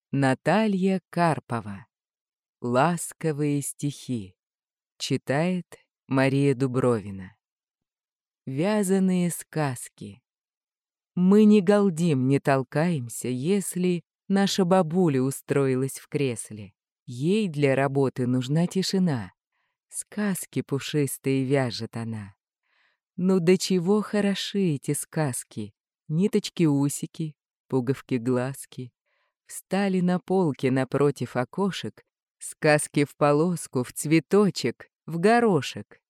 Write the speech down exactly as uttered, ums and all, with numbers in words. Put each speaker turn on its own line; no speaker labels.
Наталья Карпова. «Ласковые стихи». Читает Мария Дубровина. Вязаные сказки. Мы не галдим, не толкаемся, если наша бабуля устроилась в кресле. Ей для работы нужна тишина. Сказки пушистые вяжет она. Ну до чего хороши эти сказки. Ниточки-усики, пуговки-глазки. Встали на полке напротив окошек. Сказки в полоску, в цветочек, в горошек.